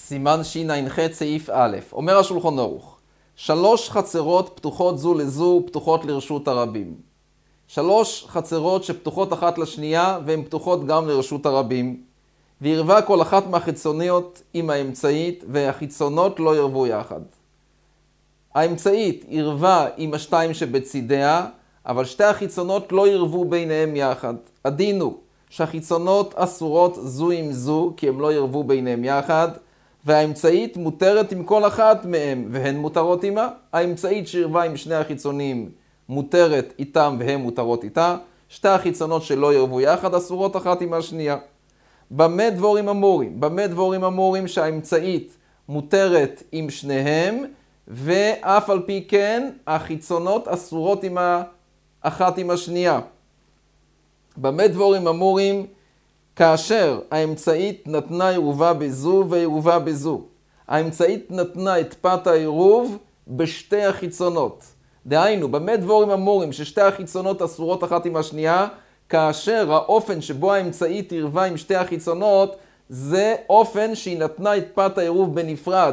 סימן שע"ח סעיף א', אומר השולחן ערוך, 3 חצרות פתוחות זו לזו, פתוחות לרשות הרבים. 3 חצרות שפתוחות אחת לשנייה, והן פתוחות גם לרשות הרבים. וירבה כל אחת מהחיצוניות עם האמצעית, והחיצונות לא ירבו יחד. האמצעית ירבה עם השתיים שבצידיה, אבל שתי החיצונות לא ירבו ביניהם יחד. הדין הוא שהחיצונות אסורות זו עם זו, כי הם לא ירבו ביניהם יחד, והאמצעית מותרת עם כל אחת מהם, והן מותרות עימה. האמצעית שירבה עם שני החיצונים מותרת איתם והן מותרות איתה. שתי החיצונות שלא ירבו יחד אסורות אחת עם השנייה. במה דבורים אמורים? במה דבורים אמורים שהאמצעית מותרת עם שניהם, ואף על פי כן החיצונות אסורות עם אחת עם השנייה. במה דבורים אמורים? כאשר האמצעית נתנה עירובה בזו ועירובה בזו. האמצעית נתנה את פת העירוב בשתי החיצונות. דהיינו, במה דבורים אמורים ששתי החיצונות אסורות אחת עם השנייה, כאשר האופן שבו האמצעית עירבה עם שתי החיצונות, זה אופן שהיא נתנה את פת העירוב בנפרד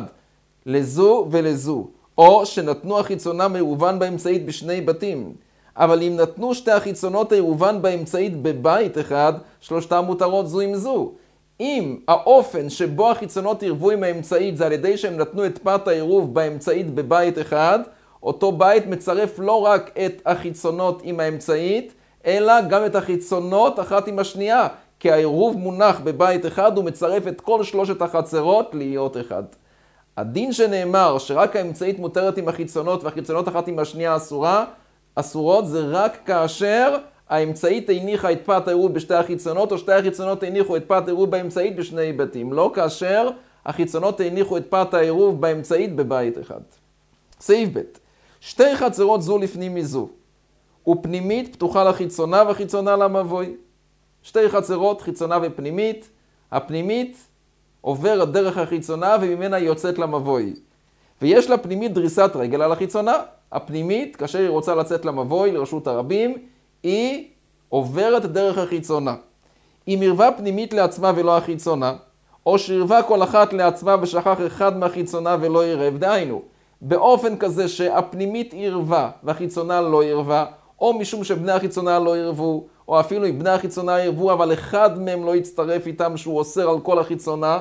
לזו ולזו. או שנתנו החיצונה מעירובן באמצעית בשני בתים. אבל אם נתנו שתי החיצונות העירובן באמצעית בבית אחד, שלושתם מותרות זו עם זו. אם האופן שבו החיצונות עירבו עם האמצעית זה על ידי שהם נתנו את פת העירוב באמצעית בבית אחד, אותו בית מצרף לא רק את החיצונות עם האמצעית, אלא גם את החיצונות אחת עם השנייה. כי העירוב מונח בבית אחד, הוא מצרף את כל שלושת החצרות להיות אחד. הדין שנאמר שרק האמצעית מותרת עם החיצונות והחיצונות אחת עם השנייה אסורות, זה רק כאשר האמצעית הניחה את פת העירוב בשתי החיצונות, או שתי החיצונות הניחו את פת העירוב באמצעית בשני בתים. לא כאשר החיצונות הניחו את פת העירוב באמצעית בבית אחד. סעיף ב' 2 חצרות זו לפנים מזו, ופנימית פתוחה לחיצונה וחיצונה למבוי. 2 חצרות, חיצונה ופנימית. הפנימית עוברת דרך החיצונה וממנה יוצאת למבוי. ויש לה פנימית דריסת רגל על החיצונה. הפנימית, כאשר היא רוצה לצאת למבוי, לרשות הרבים, היא עוברת דרך החיצונה. אם עירבה פנימית לעצמה ולא החיצונה, או שעירבה כל אחת לעצמה ושכח אחד מהחיצונה ולא עירב, דהיינו, באופן כזה שהפנימית עירבה והחיצונה לא עירבה, או משום שבני החיצונה לא עירבו, או אפילו אם בני החיצונה עירבו, אבל אחד מהם לא יצטרף איתם שהוא אוסר על כל החיצונה,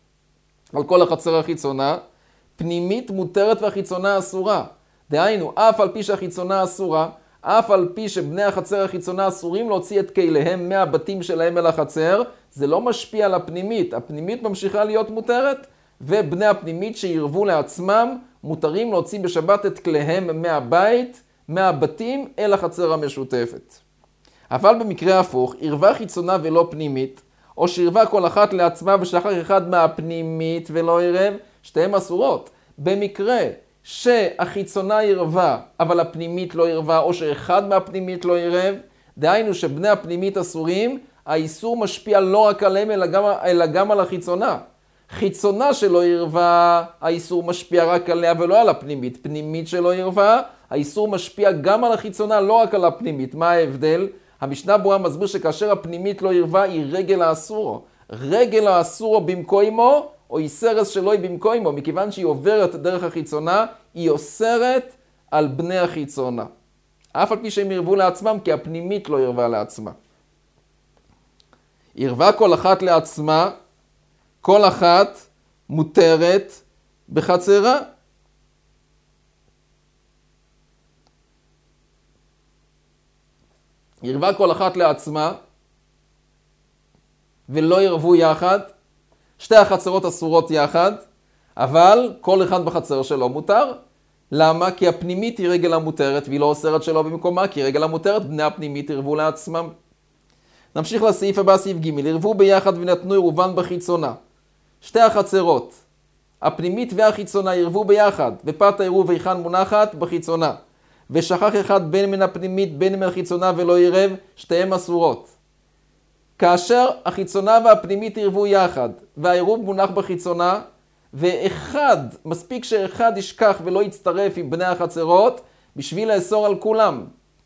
על כל החצר החיצונה, פנימית מותרת והחיצונה אסורה. דהיינו, אף על פי שהחיצונה אסורה, אף על פי שבני החצר החיצונה אסורים להוציא את כליהם מהבתים שלהם אל החצר, זה לא משפיע על הפנימית. הפנימית ממשיכה להיות מותרת, ובני הפנימית שירבו לעצמם מותרים להוציא בשבת את כליהם מהבית, מהבתים אל החצר המשותפת. אבל במקרה הפוך, עירבה חיצונה ולא פנימית, או שעירבה כל אחת לעצמה ושכח אחד מהפנימית ולא עירב, שתיהן אסורות. במקרה שהחיצונה עירבה, אבל הפנימית לא עירבה, או שאחד מהפנימית לא עירב, דהיינו שבני הפנימית אסורים, האיסור משפיע לא רק עליהם, אלא גם על החיצונה. חיצונה שלא עירבה, האיסור משפיע רק עליה ולא על הפנימית. פנימית שלא עירבה, האיסור משפיע גם על החיצונה, לא רק על הפנימית. מה ההבדל? המשנה ברורה מסביר שכאשר הפנימית לא עירבה, היא רגל האסורו. רגל האסורו במקוימו, או איסרס שלא היא במקוימו, מכיוון שהיא עוברת דרך החיצונה, היא אוסרת על בני החיצונה. אף על פי שהם עירבו לעצמם, כי הפנימית לא עירבה לעצמה. עירבה כל אחת לעצמה, כל אחת מותרת בחצרה. עירבה כל אחת לעצמה, ולא ירבו יחד. שתי החצרות אסורות יחד, אבל כל אחד בחצר שלו מותר. למה? כי הפנימית היא רגל המותרת, והיא לא אוסרת שלו במקומה, כי רגל המותרת, בני הפנימית ירבו לעצמם. נמשיך לסעיף הבא, סעיף ג' ירבו ביחד ונתנו עירובן בחיצונה. שתי החצרות, הפנימית והחיצונה ירבו ביחד, ופת העירוב היכן מונחת בחיצונה. ושכח אחד בין מן הפנימית בין מן החיצונה ולא עירב, שתיהם אסורות. כאשר החיצונה והפנימית ירבו יחד, והעירוב מונח בחיצונה, מספיק שאחד ישכח ולא יצטרף עם בני החצרות, בשביל לאסור על כולם.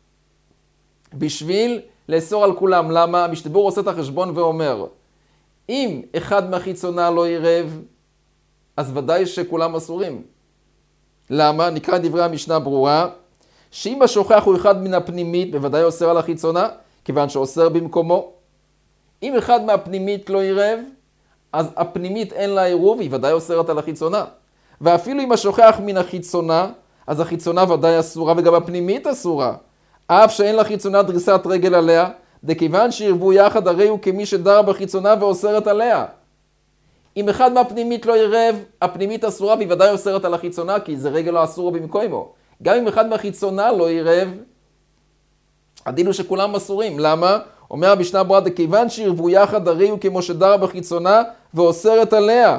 למה? המשתבר עושה את החשבון ואומר, אם אחד מהחיצונה לא עירב, אז ודאי שכולם אסורים. למה? נקרא דברי המשנה ברורה, שאם השוכח הוא אחד מן הפנימית, בוודאי אוסר על החיצונה, כיוון שאוסר במקומו. אם אחד מהפנימית לא עירב, אז הפנימית אין לה עירוב, היא ודאי אוסרת על החיצונה. ואפילו אם השוכח מן החיצונה, אז החיצונה ודאי אסורה, וגם הפנימית אסורה. אף שאין לחיצונה דריסת רגל עליה, דכיוון שירבו יחד הרי הוא כמי שדר בחיצונה ואוסרת עליה. אם אחד מהפנימית לא עירב, הפנימית אסורה והיא ודאי אוסרת על החיצונה, כי זה רגל לא אסורה במקומו. גם אם אחד מהחיצונה לא עירב, הדין הוא שכולם אסורים. למה? אומר המשנה ברורה, דכיוון שירבו יחד הרי הוא כמו שדר בחיצונה ואוסרת עליה.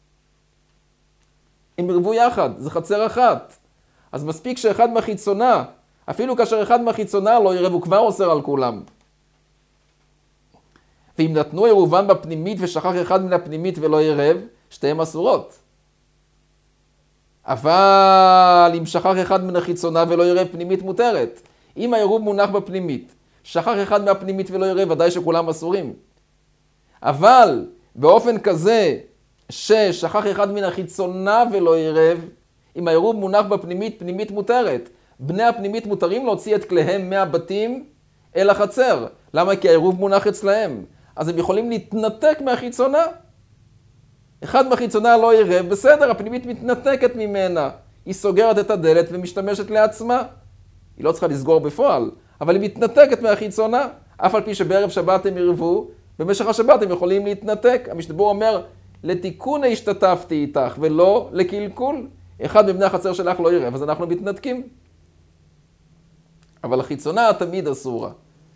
הם ירבו יחד, זה חצר אחת. אז מספיק שאחד מהחיצונה, אפילו כאשר אחד מהחיצונה לא עירב, הוא כבר אוסר על כולם. ואם נתנו עירובן בפנימית ושכח אחד מן הפנימית ולא עירב, שתיהם אסורות. אבל אם שכח אחד מן החיצונה ולא עירב, פנימית מותרת. אם העירוב מונח בפנימית, שכח אחד מהפנימית ולא עירב, ודאי שכולם אסורים. אבל באופן כזה ששכח אחד מן החיצונה ולא עירב, אם העירוב מונח בפנימית, פנימית מותרת. בני הפנימית מותרים להוציא את כליהם מהבתים אל החצר. למה? כי העירוב מונח אצלהם. אז הם יכולים להתנתק מהחיצונה. אחד מהחיצונה לא עירב, בסדר, הפנימית מתנתקת ממנה. היא סוגרת את הדלת ומשתמשת לעצמה. היא לא צריכה לסגור בפועל, אבל היא מתנתקת מהחיצונה. אף על פי שבערב שבת הם עירבו, במשך השבת הם יכולים להתנתק. המשנה ברורה אומר, לתיקון השתתפתי איתך ולא לקלקול. אחד מבני החצר שלך לא עירב, אז אנחנו מתנתקים. אבל החיצונה תמיד אסורה.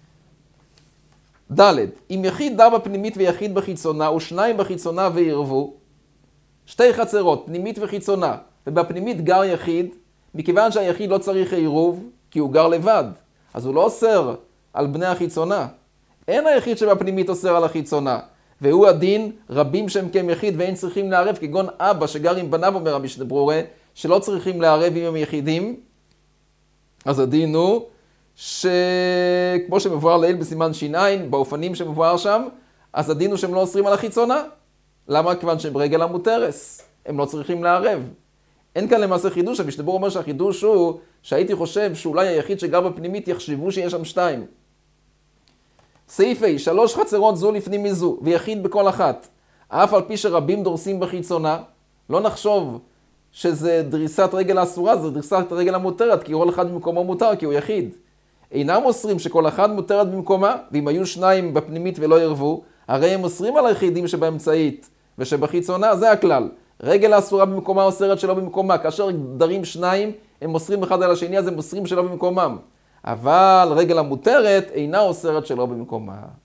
ד' אם יחיד דר בפנימית ויחיד בחיצונה, ושניים בחיצונה ועירבו, שתי חצרות, פנימית וחיצונה, ובפנימית גר יחיד, מכיוון שהיחיד לא צריך עירוב, כי הוא גר לבד, אז הוא לא אוסר על בני החיצונה. אין היחיד שבפנימית אוסר על החיצונה, והוא הדין רבים שהם כהם יחיד ואין צריכים לערב, כגון אבא שגר עם בניו, אומר המשנה ברורה, שלא צריכים לערב אם הם יחידים. אז הדין הוא שכמו שמבואר לעיל בסימן שיניים, באופנים שמבואר שם, אז הדין הוא שהם לא אוסרים על החיצונה. למה? כיוון שהם רגל המותרס, הם לא צריכים לערב. אין כאן למעשה חידוש, המשנה ברורה אומר שהחידוש הוא שהייתי חושב שאולי היחיד שגר בפנימית יחשבו שיש שם שתיים. סעיף A, 3 חצרות זו לפנים מזו, ויחיד בכל אחת. אף על פי שרבים דורסים בחיצונה, לא נחשוב שזה דריסת רגל אסורה, זה דריסת רגל המותרת, כי כל אחד במקומו מותר, כי הוא יחיד. אינם אוסרים שכל אחד מותרת במקומה, ואם היו שניים בפנימית ולא ירבו, הרי הם אוסרים על היחידים שבאמצעית ושבחיצונה, זה הכלל. רגל האסורה במקומה אוסרת שלא במקומה, כאשר דרים שניים, הם אוסרים אחד על השני, אז הם אוסרים שלא במקומם. אבל רגל המותרת אינה אוסרת שלא במקומה.